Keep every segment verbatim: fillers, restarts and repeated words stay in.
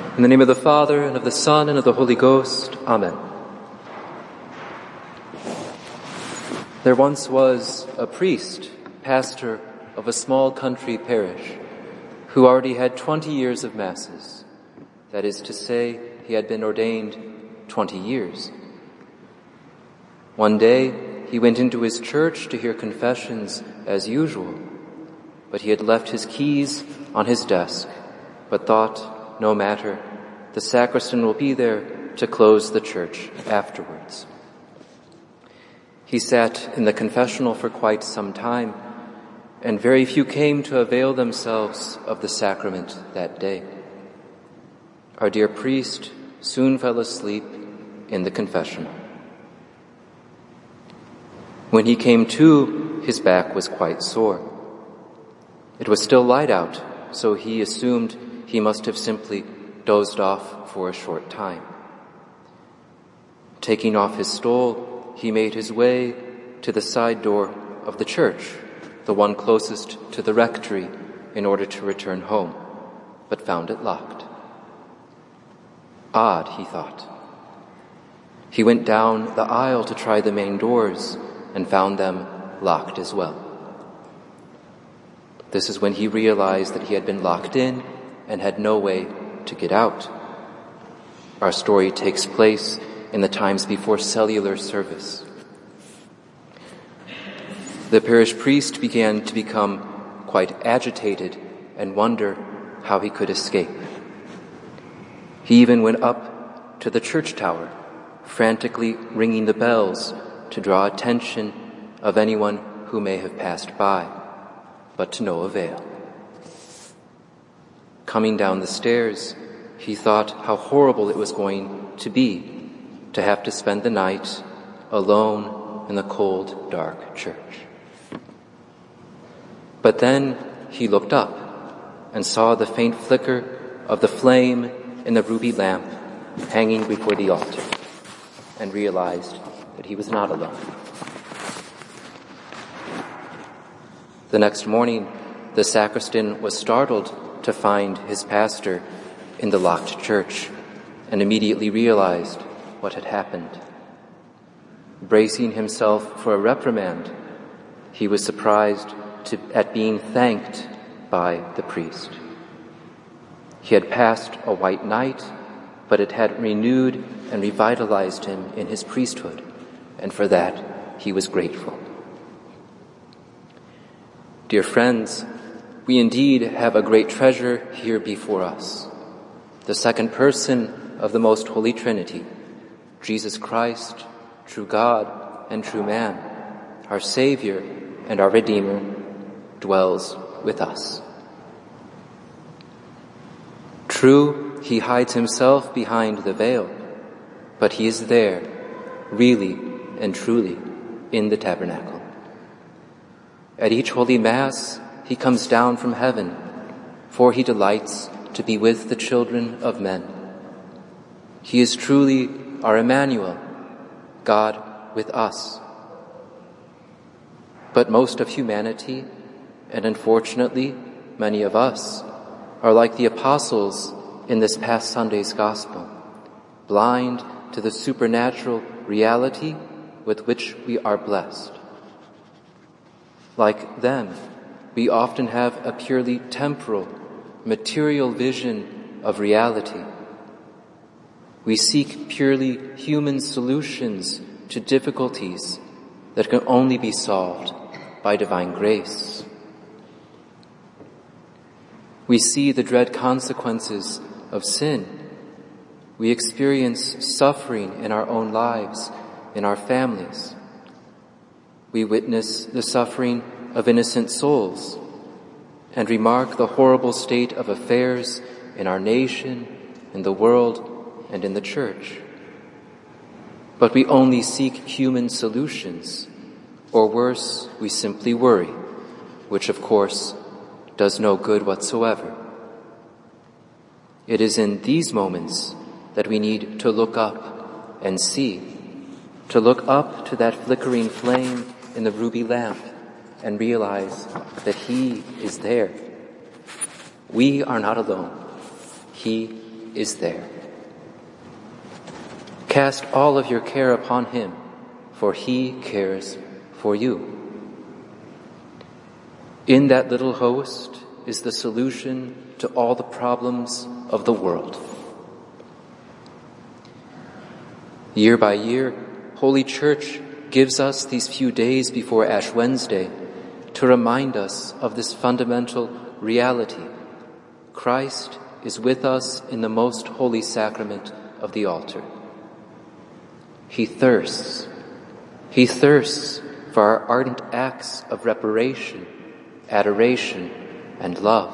In the name of the Father, and of the Son, and of the Holy Ghost. Amen. There once was a priest, pastor of a small country parish, who already had twenty years of masses. That is to say, he had been ordained twenty years. One day, he went into his church to hear confessions as usual, but he had left his keys on his desk, but thought, no matter, the sacristan will be there to close the church afterwards. He sat in the confessional for quite some time, and very few came to avail themselves of the sacrament that day. Our dear priest soon fell asleep in the confessional. When he came to, his back was quite sore. It was still light out, so he assumed he must have simply dozed off for a short time. Taking off his stole, he made his way to the side door of the church, the one closest to the rectory, in order to return home, but found it locked. Odd, he thought. He went down the aisle to try the main doors and found them locked as well. This is when he realized that he had been locked in and had no way to get out. Our story takes place in the times before cellular service. The parish priest began to become quite agitated and wonder how he could escape. He even went up to the church tower, frantically ringing the bells to draw attention of anyone who may have passed by, but to no avail. Coming down the stairs, he thought how horrible it was going to be to have to spend the night alone in the cold, dark church. But then he looked up and saw the faint flicker of the flame in the ruby lamp hanging before the altar, and realized that he was not alone. The next morning, the sacristan was startled to find his pastor in the locked church, and immediately realized what had happened. Bracing himself for a reprimand, he was surprised to, at being thanked by the priest. He had passed a white night, but it had renewed and revitalized him in his priesthood, and for that he was grateful. Dear friends, we indeed have a great treasure here before us, the second person of the Most Holy Trinity, Jesus Christ, true God and true man, our Savior and our Redeemer, dwells with us. True, he hides himself behind the veil, but he is there, really and truly, in the tabernacle. At each Holy Mass, he comes down from heaven, for he delights to be with the children of men. He is truly our Emmanuel, God with us. But most of humanity, and unfortunately many of us, are like the apostles in this past Sunday's gospel, blind to the supernatural reality with which we are blessed. Like them, we often have a purely temporal, material vision of reality. We seek purely human solutions to difficulties that can only be solved by divine grace. We see the dread consequences of sin. We experience suffering in our own lives, in our families. We witness the suffering of innocent souls and remark the horrible state of affairs in our nation, in the world, and in the church. But we only seek human solutions, or worse, we simply worry, which of course does no good whatsoever. It is in these moments that we need to look up and see, to look up to that flickering flame in the ruby lamp and realize that He is there. We are not alone. He is there. Cast all of your care upon him, for he cares for you. In that little host is the solution to all the problems of the world. Year by year, Holy Church gives us these few days before Ash Wednesday to remind us of this fundamental reality. Christ is with us in the most holy sacrament of the altar. He thirsts. He thirsts for our ardent acts of reparation, adoration, and love.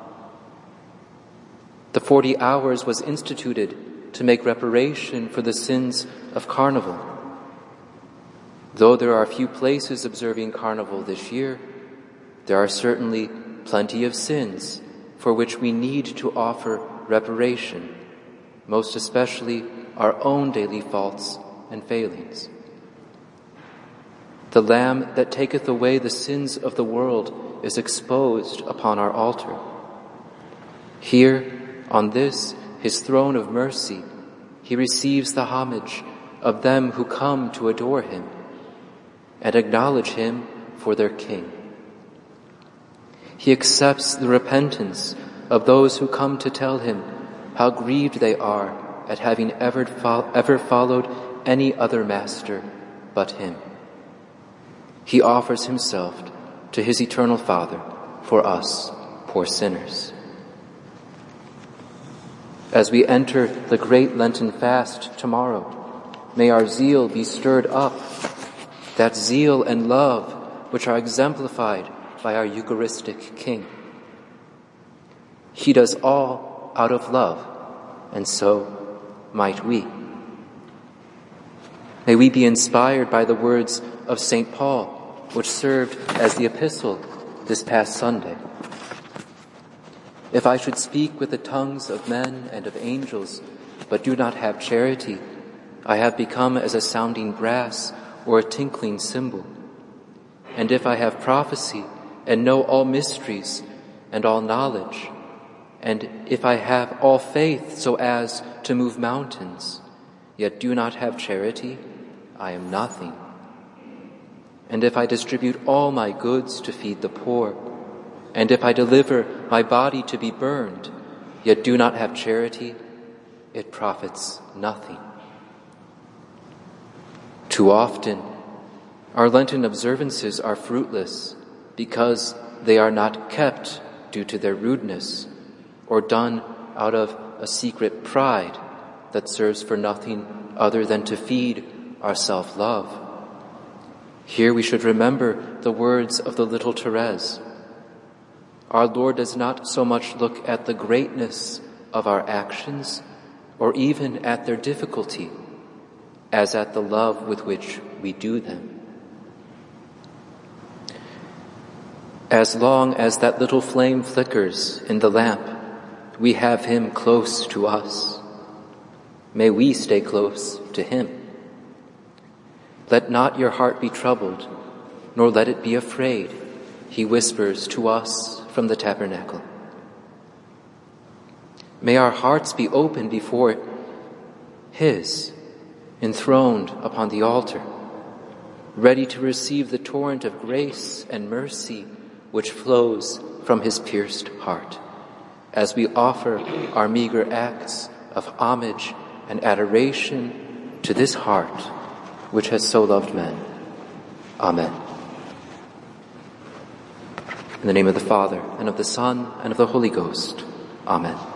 The forty hours was instituted to make reparation for the sins of Carnival. Though there are few places observing Carnival this year, there are certainly plenty of sins for which we need to offer reparation, most especially our own daily faults and failings. The Lamb that taketh away the sins of the world is exposed upon our altar. Here, on this, his throne of mercy, he receives the homage of them who come to adore him and acknowledge him for their King. He accepts the repentance of those who come to tell him how grieved they are at having ever, fo- ever followed any other master but him. He offers himself to his eternal Father for us, poor sinners. As we enter the great Lenten fast tomorrow, may our zeal be stirred up, that zeal and love which are exemplified by our Eucharistic King. He does all out of love, and so might we. May we be inspired by the words of Saint Paul, which served as the epistle this past Sunday. If I should speak with the tongues of men and of angels, but do not have charity, I have become as a sounding brass or a tinkling cymbal. And if I have prophecy and know all mysteries and all knowledge, and if I have all faith so as to move mountains, yet do not have charity, I am nothing. And if I distribute all my goods to feed the poor, and if I deliver my body to be burned, yet do not have charity, it profits nothing. Too often, our Lenten observances are fruitless because they are not kept due to their rudeness or done out of a secret pride that serves for nothing other than to feed our self-love. Here we should remember the words of the little Therese. Our Lord does not so much look at the greatness of our actions or even at their difficulty as at the love with which we do them. As long as that little flame flickers in the lamp, we have him close to us. May we stay close to him. Let not your heart be troubled, nor let it be afraid, he whispers to us from the tabernacle. May our hearts be open before his, enthroned upon the altar, ready to receive the torrent of grace and mercy which flows from his pierced heart, as we offer our meager acts of homage and adoration to this heart which has so loved men. Amen. In the name of the Father, and of the Son, and of the Holy Ghost. Amen.